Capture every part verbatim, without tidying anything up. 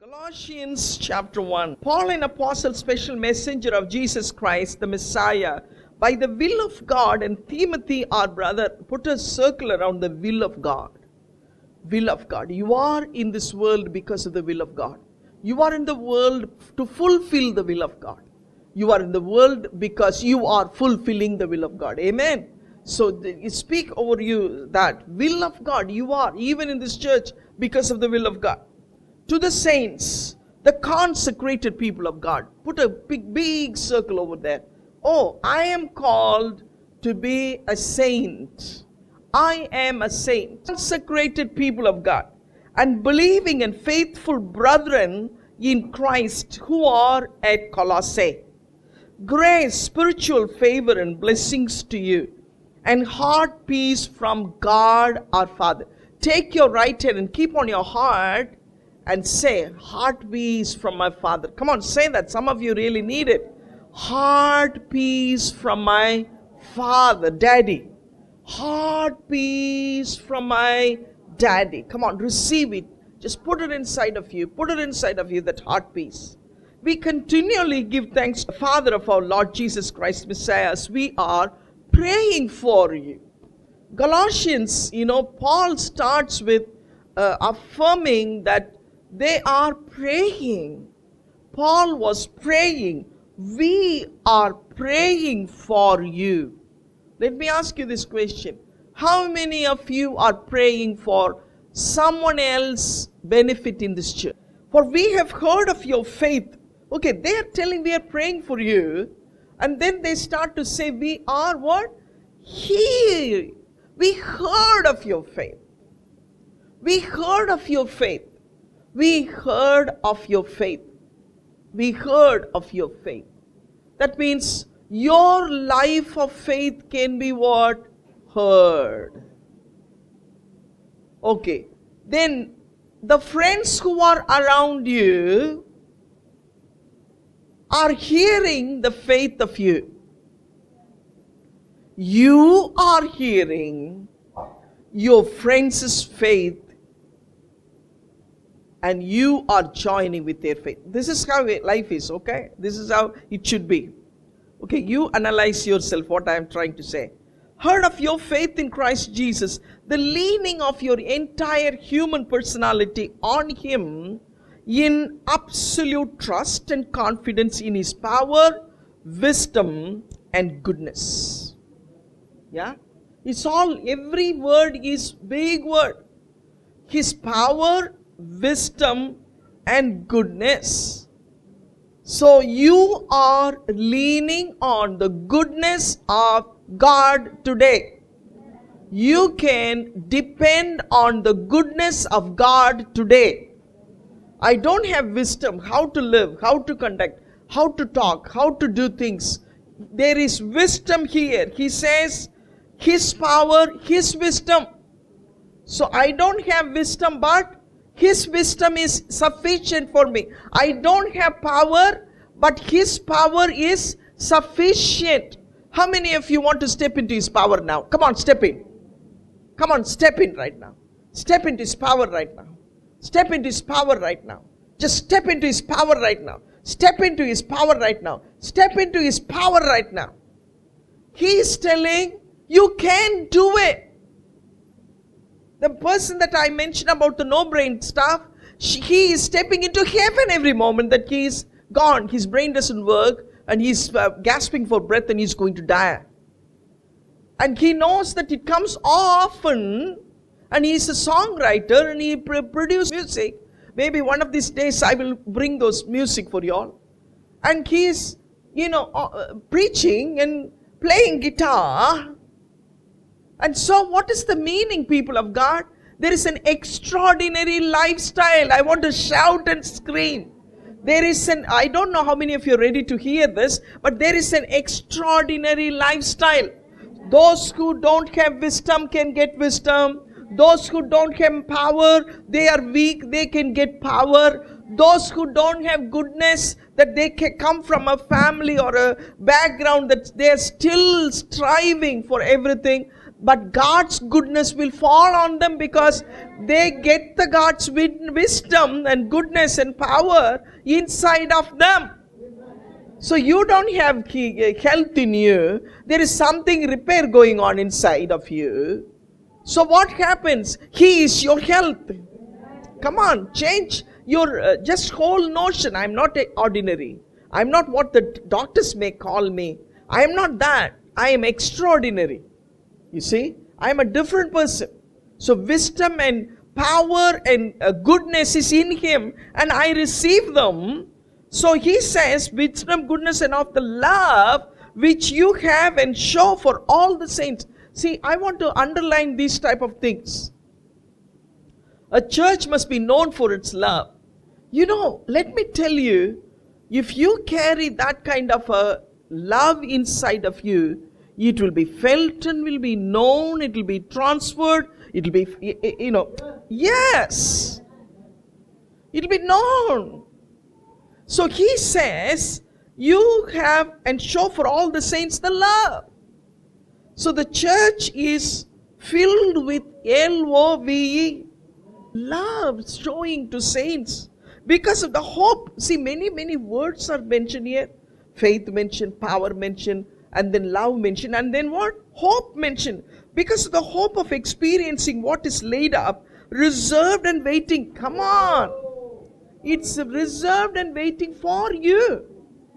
Colossians chapter one. Paul, an apostle, special messenger of Jesus Christ, the Messiah, by the will of God, and Timothy, our brother, put a circle around the will of God. Will of God. You are in this world because of the will of God. You are in the world to fulfill the will of God. You are in the world because you are fulfilling the will of God. Amen. So you speak over you that will of God. You are even in this church because of the will of God. To the saints, the consecrated people of God. Put a big, big circle over there. Oh, I am called to be a saint. I am a saint. Consecrated people of God. And believing and faithful brethren in Christ who are at Colossae. Grace, spiritual favor and blessings to you. And heart peace from God our Father. Take your right hand and keep on your heart and say, heart peace from my Father. Come on, say that. Some of you really need it. Heart peace from my Father, Daddy. Heart peace from my Daddy. Come on, receive it. Just put it inside of you. Put it inside of you, that heart peace. We continually give thanks to the Father of our Lord Jesus Christ, Messiah, as we are praying for you. Galatians, you know, Paul starts with uh, affirming that they are praying. Paul was praying. We are praying for you. Let me ask you this question. How many of you are praying for someone else's benefit in this church? For we have heard of your faith. Okay, they are telling we are praying for you. And then they start to say we are what? Here. We heard of your faith. We heard of your faith. We heard of your faith. We heard of your faith. That means your life of faith can be what? Heard. Okay. Then the friends who are around you are hearing the faith of you. You are hearing your friends' faith. And you are joining with their faith. This is how life is, okay? This is how it should be. Okay, you analyze yourself what I am trying to say. Heard of your faith in Christ Jesus, the leaning of your entire human personality on Him in absolute trust and confidence in His power, wisdom, and goodness. Yeah? It's all, every word is big word. His power, wisdom and goodness. So you are leaning on the goodness of God today. You can depend on the goodness of God today. I don't have wisdom how to live, how to conduct, how to talk, how to do things. There is wisdom here. He says His power, His wisdom. So I don't have wisdom, but His wisdom is sufficient for me. I don't have power, but His power is sufficient. How many of you want to step into His power now? Come on, step in. Come on, step in right now. Step into His power right now. Step into His power right now. Just step into His power right now. Step into His power right now. Step into His power right now. He is telling you can do it. The person that I mentioned about the no-brain stuff, she, he is stepping into heaven every moment that he is gone. His brain doesn't work and he's uh, gasping for breath and he's going to die. And he knows that it comes often, and he's a songwriter and he pr- produces music. Maybe one of these days I will bring those music for you all. And he is, you know, uh, preaching and playing guitar. And so what is the meaning, people of God? There is an extraordinary lifestyle. I want to shout and scream. There is an, I don't know how many of you are ready to hear this, but there is an extraordinary lifestyle. Those who don't have wisdom can get wisdom. Those who don't have power, they are weak, they can get power. Those who don't have goodness, that they can come from a family or a background that they are still striving for everything. But God's goodness will fall on them because they get the God's wisdom and goodness and power inside of them. So you don't have health in you. There is something repair going on inside of you. So what happens? He is your health. Come on, change your uh, just whole notion. I'm not ordinary. I'm not what the doctors may call me. I am not that. I am extraordinary. You see, I am a different person. So wisdom and power and uh, goodness is in him, and I receive them. So he says, wisdom, goodness, and of the love which you have and show for all the saints. See, I want to underline these type of things. A church must be known for its love. You know, let me tell you, if you carry that kind of a love inside of you, it will be felt and will be known, it will be transferred, it will be, you know, yes, it will be known. So he says, you have and show for all the saints the love. So the church is filled with L O V E, love, showing to saints. Because of the hope. See, many, many words are mentioned here. Faith mentioned, power mentioned, and then love mentioned, and then what? Hope mentioned. Because of the hope of experiencing what is laid up, reserved and waiting. Come on. It's reserved and waiting for you.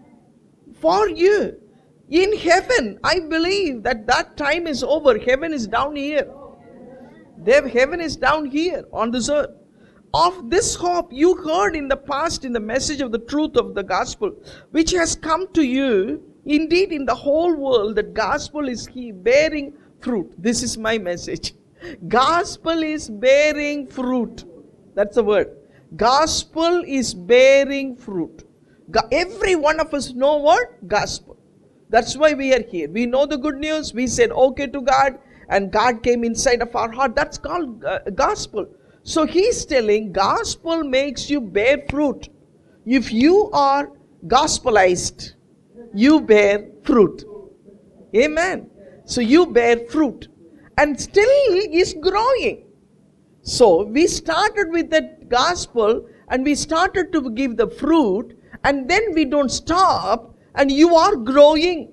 For you. In heaven, I believe that that time is over. Heaven is down here. There, heaven is down here on this earth. Of this hope you heard in the past in the message of the truth of the gospel, which has come to you. Indeed, in the whole world, the gospel is bearing fruit. This is my message. Gospel is bearing fruit. That's the word. Gospel is bearing fruit. Every one of us know what? Gospel. That's why we are here. We know the good news. We said okay to God, and God came inside of our heart. That's called uh, gospel. So he's telling gospel makes you bear fruit. If you are gospelized, you bear fruit. Amen. So you bear fruit. And still is growing. So we started with that gospel and we started to give the fruit, and then we don't stop, and you are growing.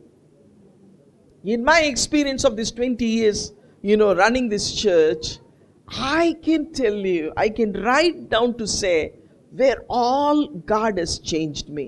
In my experience of this twenty years, you know, running this church, I can tell you, I can write down to say where all God has changed me.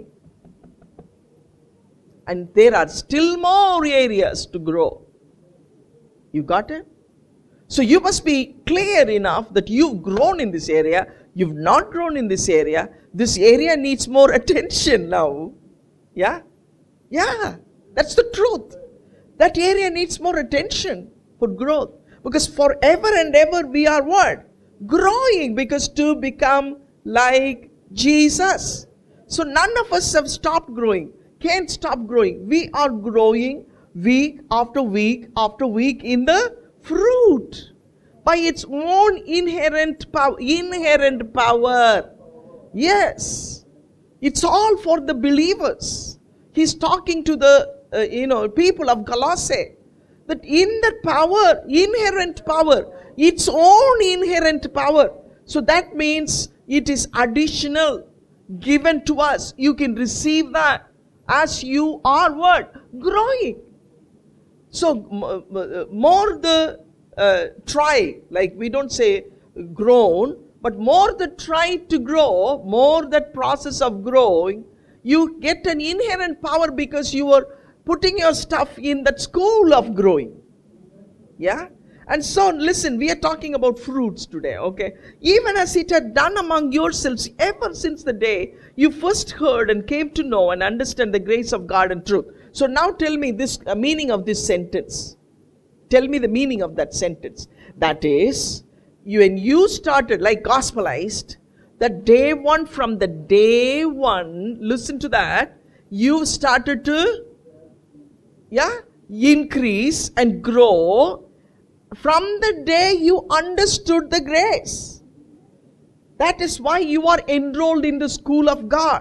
And there are still more areas to grow. You got it? So you must be clear enough that you've grown in this area. You've not grown in this area. This area needs more attention now. Yeah? Yeah. That's the truth. That area needs more attention for growth. Because forever and ever we are what? Growing, because to become like Jesus. So none of us have stopped growing. Can't stop growing. We are growing week after week after week in the fruit. By its own inherent power. Inherent power. Yes. It's all for the believers. He's talking to the uh, you know people of Colossae. That in that power, inherent power, its own inherent power. So that means it is additional, given to us. You can receive that as you are what? Growing. So more the uh, try, like we don't say grown, but more the try to grow, more that process of growing, you get an inherent power because you are putting your stuff in that school of growing. Yeah? And so, listen, we are talking about fruits today, okay? Even as it had done among yourselves ever since the day you first heard and came to know and understand the grace of God and truth. So now tell me this uh, meaning of this sentence. Tell me the meaning of that sentence. That is, you, when you started, like gospelized, the day one, from the day one, listen to that, you started to Yeah, increase and grow from the day you understood the grace. That is why you are enrolled in the school of God.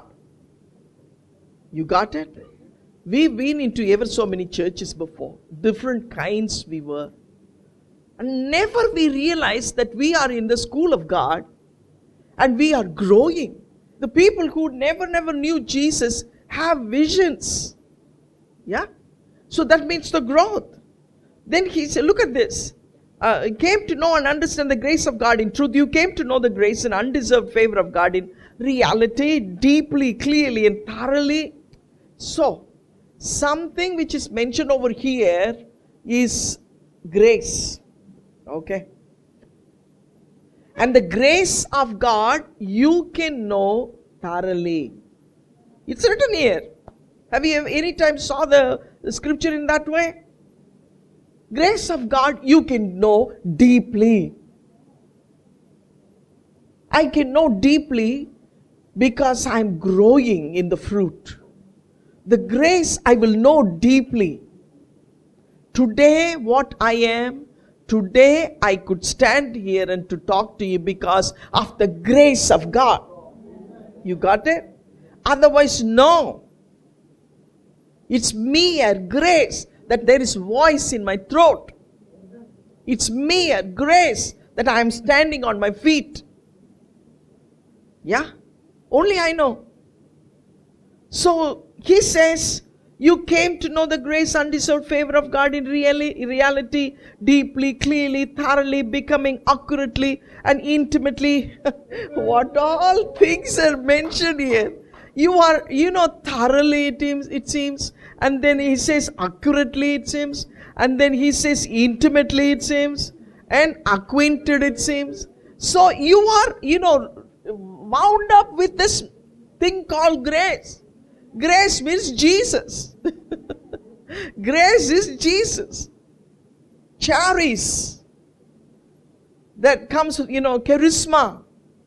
You got it? We've been into ever so many churches before. Different kinds we were. And never we realize that we are in the school of God and we are growing. The people who never, never knew Jesus have visions. Yeah? So that means the growth. Then he said, look at this. Uh, came to know and understand the grace of God in truth. You came to know the grace and undeserved favor of God in reality, deeply, clearly, and thoroughly. So, something which is mentioned over here is grace. Okay? And the grace of God you can know thoroughly. It's written here. Have you any time saw the, the scripture in that way? Grace of God you can know deeply. I can know deeply because I'm growing in the fruit. The grace I will know deeply. Today what I am, today I could stand here and to talk to you because of the grace of God. You got it? Otherwise, no. It's mere grace that there is voice in my throat. It's mere grace that I am standing on my feet. Yeah? Only I know. So, he says, you came to know the grace, undeserved favor of God in really, reality, deeply, clearly, thoroughly, becoming accurately and intimately. What all things are mentioned here. You are, you know, thoroughly it seems, it seems. And then he says accurately it seems. And then he says intimately it seems. And acquainted it seems. So you are, you know, wound up with this thing called grace. Grace means Jesus. Grace is Jesus. Charis. That comes, you know, charisma.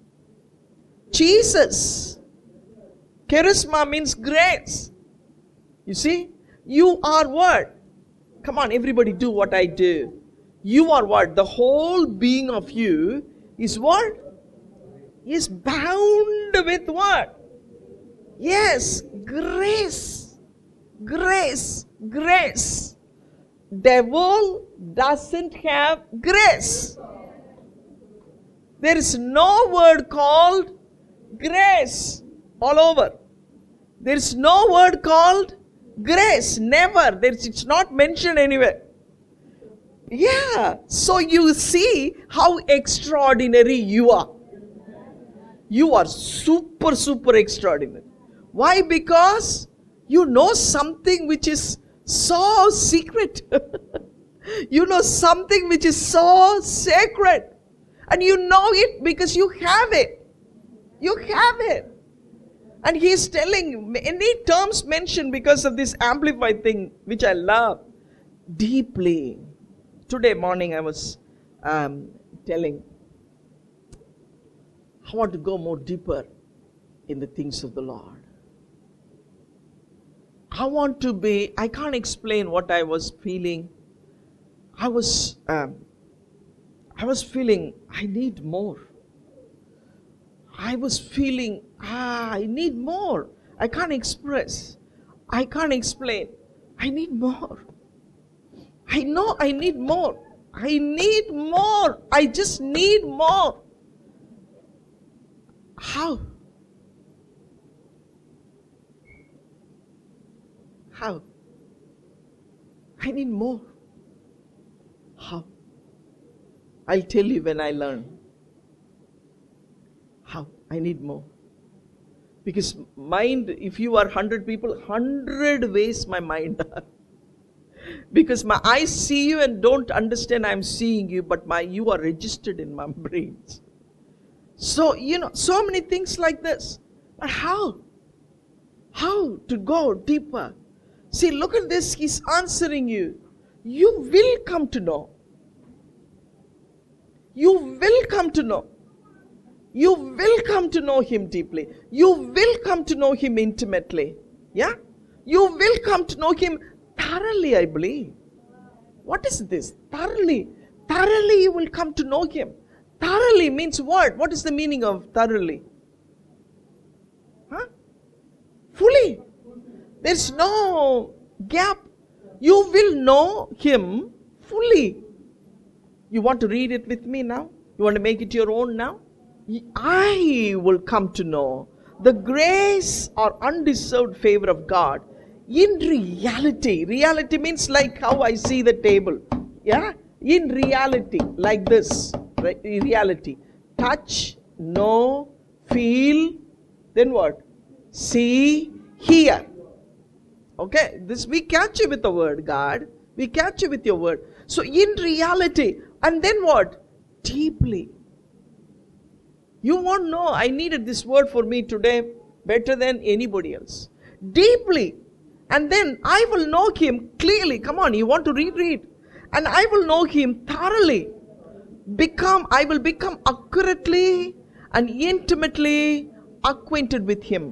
Jesus. Charisma means grace. You see? You are what? Come on, everybody do what I do. You are what? The whole being of you is what? Is bound with what? Yes, grace. Grace. Grace. Devil doesn't have grace. There is no word called grace all over. There is no word called grace. Never. There's, it's not mentioned anywhere. Yeah. So you see how extraordinary you are. You are super, super extraordinary. Why? Because you know something which is so secret. You know something which is so sacred. And you know it because you have it. You have it. And he is telling many terms mentioned because of this amplified thing, which I love deeply. Today morning I was um, telling, I want to go more deeper in the things of the Lord. I want to be, I can't explain what I was feeling. I was, um, I was feeling, I need more. I was feeling, ah, I need more. I can't express. I can't explain. I need more. I know I need more. I need more. I just need more. How? How? I need more. How? I'll tell you when I learn. How? I need more. Because mind, if you are one hundred people, one hundred ways my mind are. Because my eyes see you and don't understand I'm seeing you, but my you are registered in my brains. So, you know, so many things like this. But how? How to go deeper? See, look at this. He's answering you. You will come to know. You will come to know. You will come to know Him deeply. You will come to know Him intimately. Yeah? You will come to know Him thoroughly, I believe. What is this? Thoroughly. Thoroughly you will come to know Him. Thoroughly means what? What is the meaning of thoroughly? Huh? Fully. There's no gap. You will know Him fully. You want to read it with me now? You want to make it your own now? I will come to know the grace or undeserved favor of God in reality. Reality means like how I see the table. Yeah? In reality, like this. Right? In reality. Touch, know, feel, then what? See, hear. Okay? This we catch you with the word, God. We catch you with your word. So in reality, and then what? Deeply. You won't know. I needed this word for me today better than anybody else. Deeply. And then I will know Him clearly. Come on, you want to read, read. And I will know Him thoroughly. Become, I will become accurately and intimately acquainted with Him.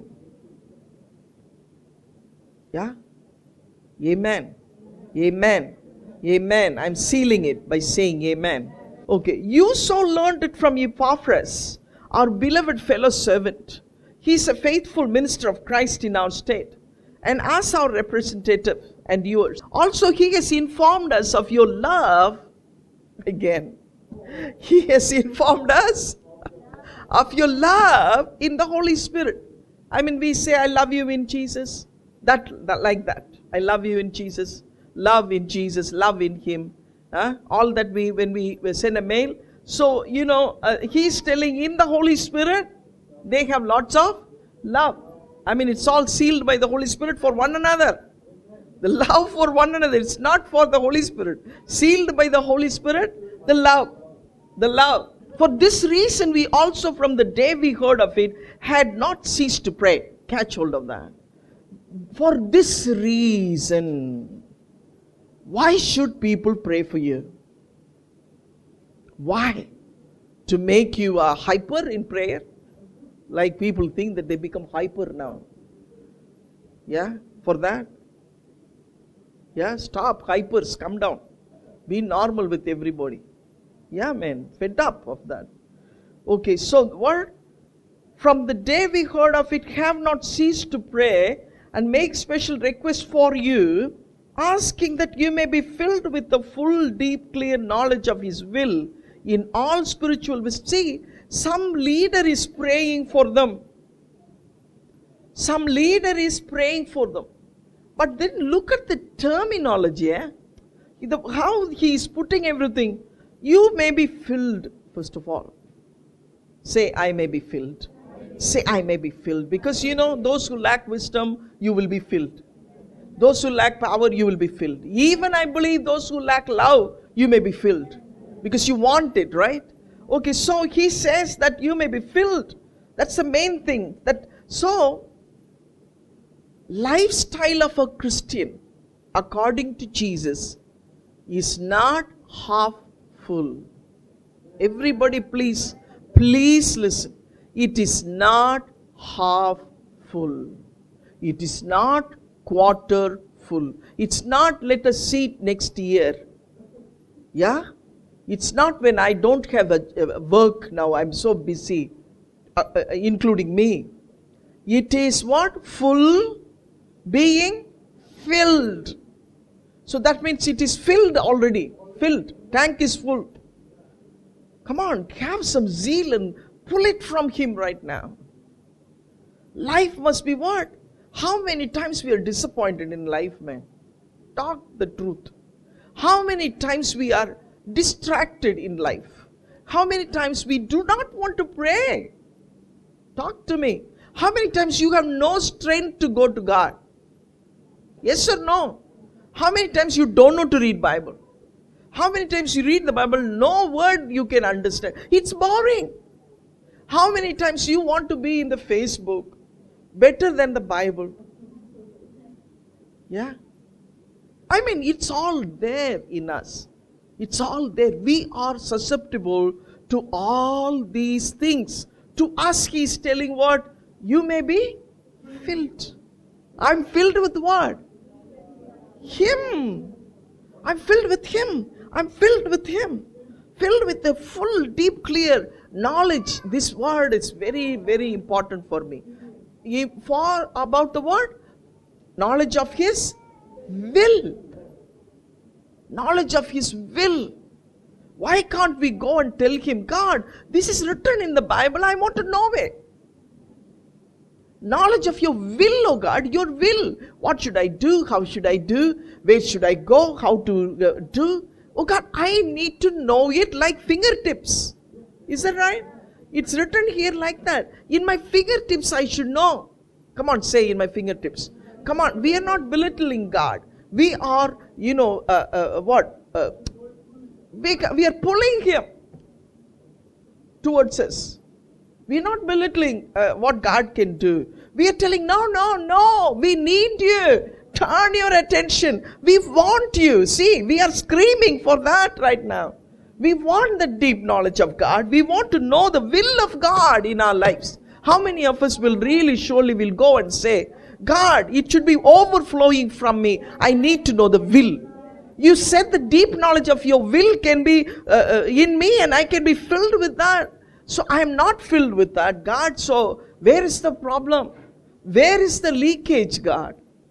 Yeah? Amen. Amen. Amen. I'm sealing it by saying amen. Okay. You so learned it from Epaphras, our beloved fellow servant. He is a faithful minister of Christ in our state, and as our representative and yours. Also, he has informed us of your love. Again, he has informed us of your love in the Holy Spirit. I mean, we say, I love you in Jesus. That, that like that. I love you in Jesus. Love in Jesus. Love in Him. Huh? All that we, when we send a mail. So, you know, uh, he's telling in the Holy Spirit, they have lots of love. I mean, it's all sealed by the Holy Spirit for one another. The love for one another. It's not for the Holy Spirit. Sealed by the Holy Spirit, the love. The love. For this reason, we also from the day we heard of it, had not ceased to pray. Catch hold of that. For this reason, why should people pray for you? Why? To make you a hyper in prayer? Like people think that they become hyper now. Yeah? For that? Yeah? Stop hypers. Come down. Be normal with everybody. Yeah, man. Fed up of that. Okay, so what? From the day we heard of it, have not ceased to pray and make special requests for you, asking that you may be filled with the full, deep, clear knowledge of His will in all spiritual wisdom. See, some leader is praying for them. Some leader is praying for them. But then look at the terminology. Eh? The, how he is putting everything. You may be filled, first of all. Say, I may be filled. Say, I may be filled. Because you know, those who lack wisdom, you will be filled. Those who lack power, you will be filled. Even I believe those who lack love, you may be filled. Because you want it, right? Okay, so he says that you may be filled. That's the main thing. That so, lifestyle of a Christian, according to Jesus, is not half full. Everybody please, please listen. It is not half full. It is not quarter full. It's not let us see it next year. Yeah? It's not when I don't have a, a work now, I'm so busy, uh, uh, including me. It is what? Full, being filled. So that means it is filled already. Filled. Tank is full. Come on, have some zeal and pull it from Him right now. Life must be what? How many times we are disappointed in life, man? Talk the truth. How many times we are distracted in life? How many times we do not want to pray? Talk to me. How many times you have no strength to go to God? Yes or no? How many times you don't know to read Bible? How many times you read the Bible, no word you can understand. It's boring. How many times you want to be in the Facebook better than the Bible? Yeah? I mean, it's all there in us. It's all there. We are susceptible to all these things. To us, He is telling what? You may be filled. I'm filled with what? Him. I'm filled with Him. I'm filled with Him. Filled with the full, deep, clear knowledge. This word is very, very important for me. For about the word? Knowledge of His will. Knowledge of His will. Why can't we go and tell him, God, this is written in the Bible, I want to know it. Knowledge of your will, oh God, your will. What should I do? How should I do? Where should I go? How to uh, do? Oh God, I need to know it like fingertips. Is that right? It's written here like that. In my fingertips I should know. Come on, say in my fingertips. Come on, we are not belittling God. We are, you know, uh, uh, what? Uh, we, we are pulling him towards us. We are not belittling uh, what God can do. We are telling, no, no, no, we need you. Turn your attention. We want you. See, we are screaming for that right now. We want the deep knowledge of God. We want to know the will of God in our lives. How many of us will really surely will go and say, God, it should be overflowing from me. I need to know the will. You said the deep knowledge of your will can be uh, uh, in me and I can be filled with that. So I am not filled with that, God. So where is the problem? Where is the leakage, God?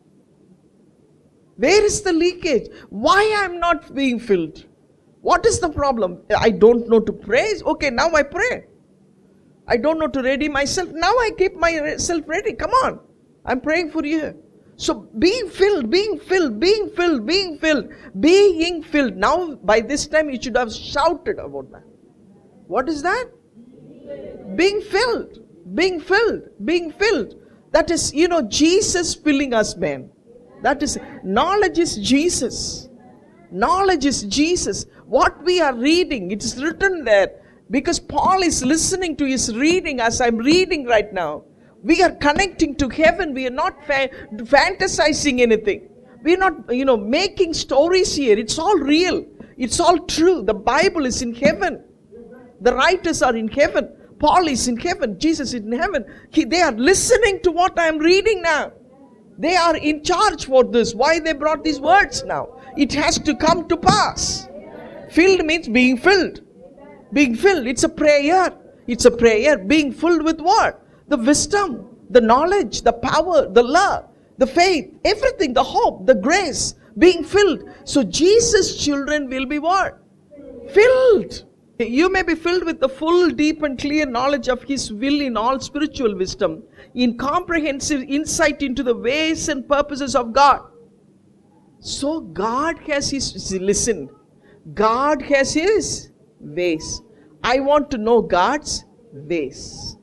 Where is the leakage? Why I am not being filled? What is the problem? I don't know to pray. Okay, now I pray. I don't know to ready myself. Now I keep myself ready. Come on. I'm praying for you. So being filled, being filled, being filled, being filled, being filled. Now by this time you should have shouted about that. What is that? Being filled, being filled, being filled. That is, you know, Jesus filling us, man. That is, knowledge is Jesus. Knowledge is Jesus. What we are reading, it is written there. Because Paul is listening to his reading as I'm reading right now. We are connecting to heaven. We are not fa- fantasizing anything. We are not, you know, making stories here. It's all real. It's all true. The Bible is in heaven. The writers are in heaven. Paul is in heaven. Jesus is in heaven. He, they are listening to what I am reading now. They are in charge for this. Why they brought these words now? It has to come to pass. Filled means being filled. Being filled. It's a prayer. It's a prayer. Being filled with what? The wisdom, the knowledge, the power, the love, the faith, everything, the hope, the grace. Being filled. So Jesus' children will be what? Filled. You may be filled with the full, deep and clear knowledge of His will in all spiritual wisdom, in comprehensive insight into the ways and purposes of God. So God has His, listen, God has His ways. I want to know God's ways.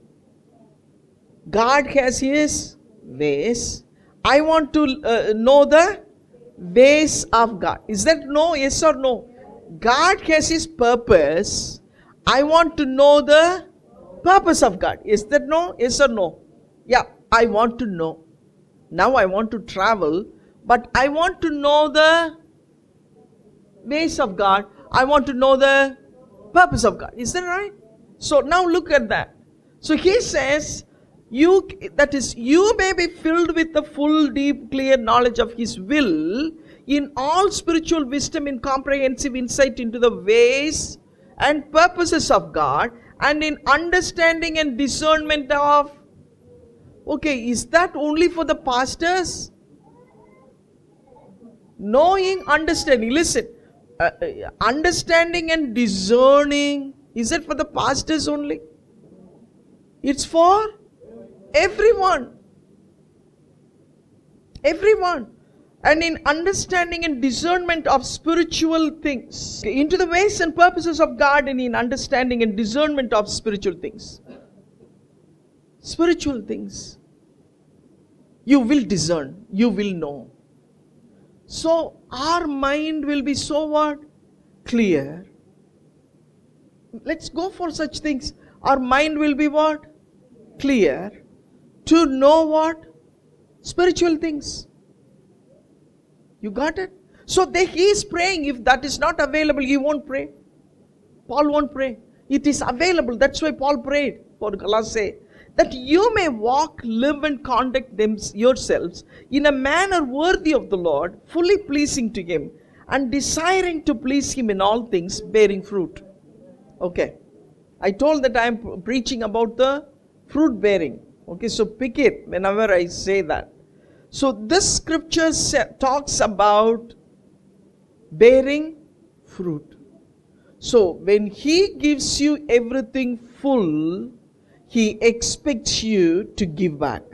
God has His ways. I want to uh, know the ways of God. Is that no? Yes or no? God has His purpose. I want to know the purpose of God. Is that no? Yes or no? Yeah, I want to know. Now I want to travel, but I want to know the ways of God. I want to know the purpose of God. Is that right? So now look at that. So He says, you, that is, you may be filled with the full, deep, clear knowledge of His will, in all spiritual wisdom, in comprehensive insight into the ways and purposes of God, and in understanding and discernment of, okay, is that only for the pastors? Knowing, understanding, listen, uh, understanding and discerning, is it for the pastors only? It's for everyone. Everyone. And in understanding and discernment of spiritual things. Into the ways and purposes of God, and in understanding and discernment of spiritual things. Spiritual things. You will discern. You will know. So our mind will be so what? Clear. Let's go for such things. Our mind will be what? Clear. To know what? Spiritual things. You got it? So they, he is praying. If that is not available, he won't pray. Paul won't pray. It is available. That's why Paul prayed for Colossae. That you may walk, live and conduct them yourselves in a manner worthy of the Lord, fully pleasing to Him, and desiring to please Him in all things, bearing fruit. Okay. I told that I am preaching about the fruit bearing. Okay, so pick it whenever I say that. So this scripture talks about bearing fruit. So when He gives you everything full, He expects you to give back.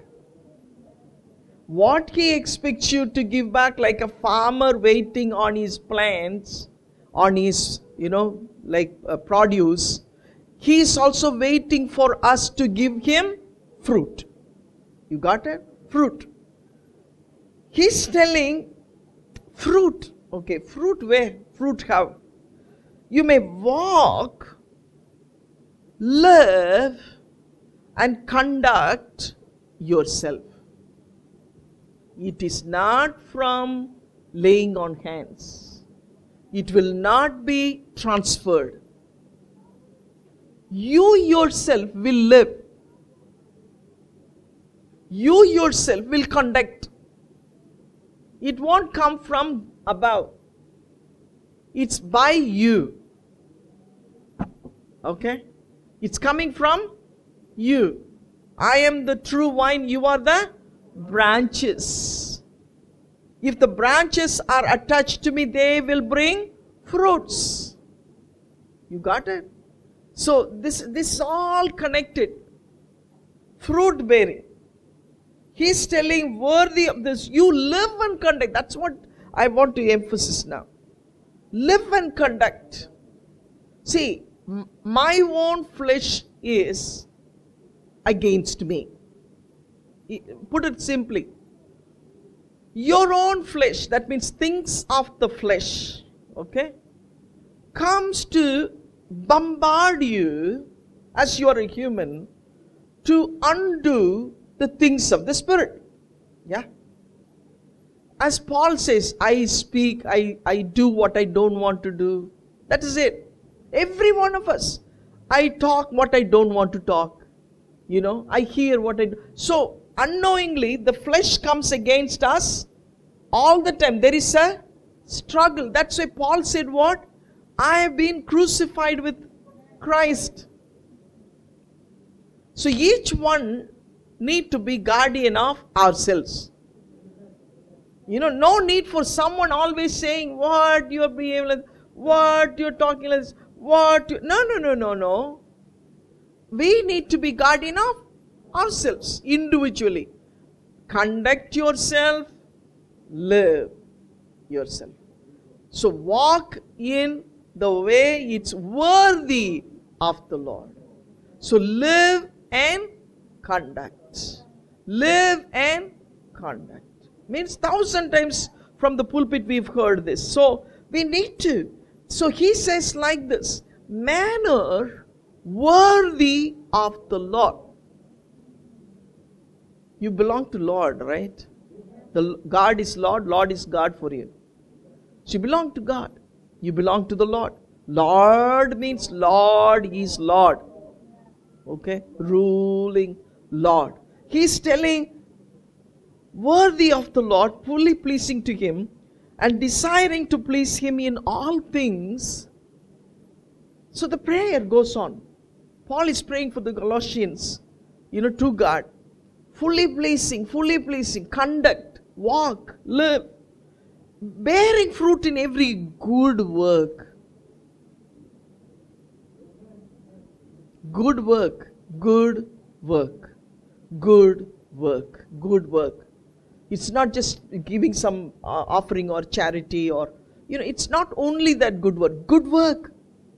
What He expects you to give back, like a farmer waiting on his plants, on his, you know, like uh, produce, He is also waiting for us to give Him fruit. You got it? Fruit. He's telling fruit. Okay, fruit where? Fruit how? You may walk, live, and conduct yourself. It is not from laying on hands. It will not be transferred. You yourself will live. You yourself will conduct. It won't come from above. It's by you. Okay? It's coming from you. I am the true vine, you are the branches. If the branches are attached to me, they will bring fruits. You got it? So this, this is all connected. Fruit bearing. He's telling worthy of this. You live and conduct. That's what I want to emphasize now. Live and conduct. See, m- my own flesh is against me. Put it simply. Your own flesh, that means things of the flesh, okay, comes to bombard you as you are a human to undo the things of the Spirit. Yeah. As Paul says, I speak, I, I do what I don't want to do. That is it. Every one of us. I talk what I don't want to talk. You know, I hear what I do. So, unknowingly, the flesh comes against us all the time. There is a struggle. That's why Paul said what? I have been crucified with Christ. So, each one need to be guardian of ourselves. You know, no need for someone always saying what you're behaving like, what you're talking like, what you, no, no, no, no, no. We need to be guardian of ourselves individually. Conduct yourself, live yourself. So walk in the way it's worthy of the Lord. So live and conduct. Live and conduct. Means thousand times from the pulpit we've heard this. So we need to. So he says like this, manner worthy of the Lord. You belong to Lord, right? The God is Lord, Lord is God for you. So you belong to God. You belong to the Lord. Lord means Lord is Lord. Okay? Ruling Lord. He's telling worthy of the Lord, fully pleasing to Him, and desiring to please Him in all things. So the prayer goes on. Paul is praying for the Colossians, you know, to God. Fully pleasing, fully pleasing, conduct, walk, live, bearing fruit in every good work. Good work, good work, good work, good work. It's not just giving some uh, offering or charity or, you know, it's not only that good work. Good work.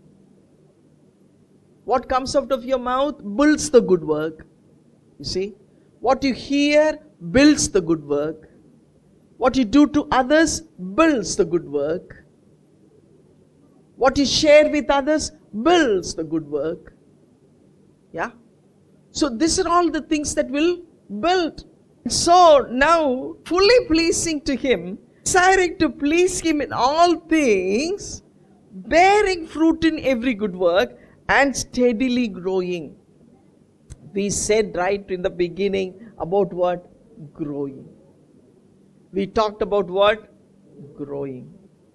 What comes out of your mouth builds the good work. You see? What you hear builds the good work. What you do to others builds the good work. What you share with others builds the good work. Yeah? So these are all the things that will build. So now, fully pleasing to Him, desiring to please Him in all things, bearing fruit in every good work, and steadily growing. We said right in the beginning about what? Growing. We talked about what? Growing.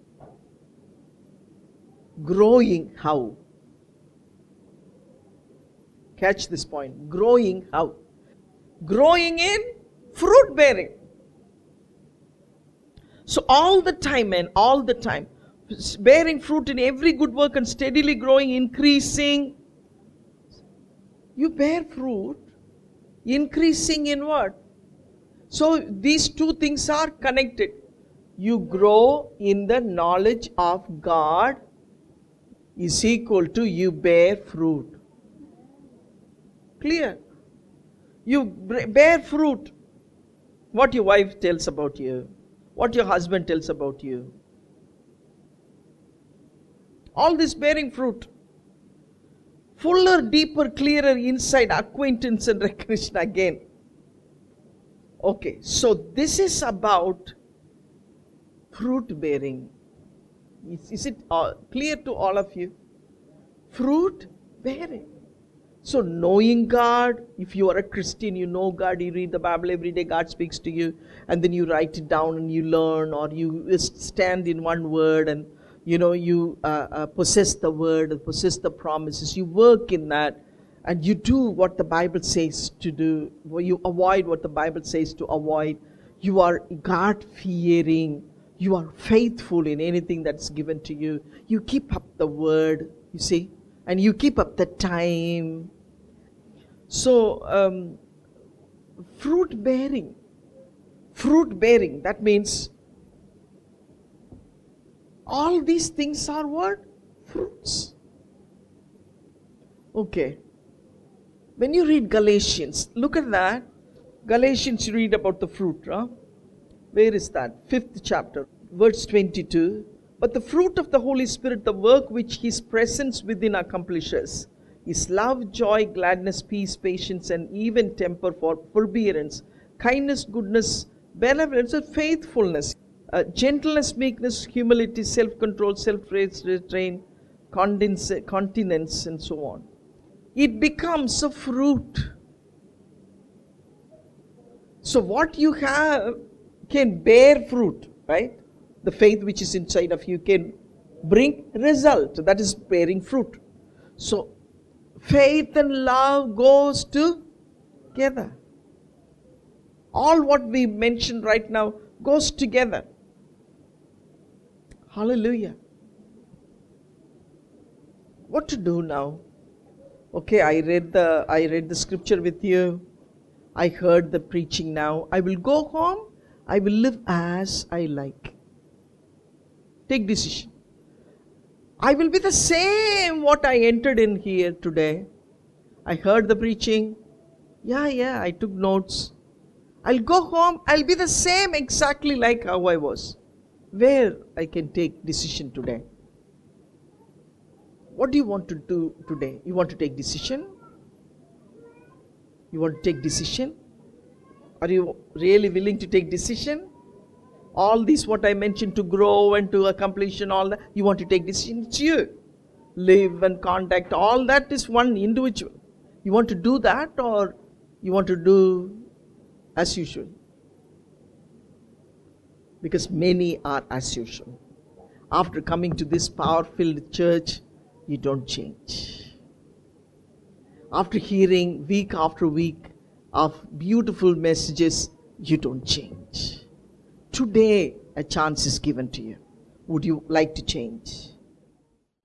Growing how? Catch this point. Growing how? Growing in fruit bearing. So all the time, man, all the time, bearing fruit in every good work and steadily growing, increasing. You bear fruit, increasing in what? So these two things are connected. You grow in the knowledge of God is equal to you bear fruit. Clear? You bear fruit. What your wife tells about you, what your husband tells about you. All this bearing fruit. Fuller, deeper, clearer insight, acquaintance and recognition again. Okay, so this is about fruit bearing. Is, is it uh, clear to all of you? Fruit bearing. So knowing God, if you are a Christian, you know God, you read the Bible every day, God speaks to you, and then you write it down and you learn, or you stand in one word and you know, you uh, uh, possess the word, possess the promises, you work in that, and you do what the Bible says to do, you avoid what the Bible says to avoid. You are God-fearing, you are faithful in anything that's given to you. You keep up the word, you see, and you keep up the time. So, um, fruit bearing, fruit bearing, that means all these things are what? Fruits. Okay. When you read Galatians, look at that. Galatians, you read about the fruit. Huh? Where is that? Fifth chapter, verse twenty-two. But the fruit of the Holy Spirit, the work which His presence within accomplishes, is love, joy, gladness, peace, patience, and even temper, for forbearance, kindness, goodness, benevolence, and faithfulness. Uh, gentleness, meekness, humility, self-control, self-restraint, continence, and so on. It becomes a fruit. So what you have can bear fruit, right? The faith which is inside of you can bring result. That is bearing fruit. So faith and love goes together. All what we mentioned right now goes together. Hallelujah. What to do now? Okay, I read the I read the scripture with you. I heard the preaching now. I will go home. I will live as I like. Take decision. I will be the same what I entered in here today. I heard the preaching. Yeah, yeah, I took notes. I'll go home. I'll be the same exactly like how I was. Where I can take decision today. What do you want to do today? You want to take decision? You want to take decision? Are you really willing to take decision? All this what I mentioned to grow and to accomplish and all that, you want to take decision? It's you. Live and contact, all that is one individual. You want to do that or you want to do as usual? Because many are as usual. After coming to this power-filled church, you don't change. After hearing week after week of beautiful messages, you don't change. Today, a chance is given to you. Would you like to change?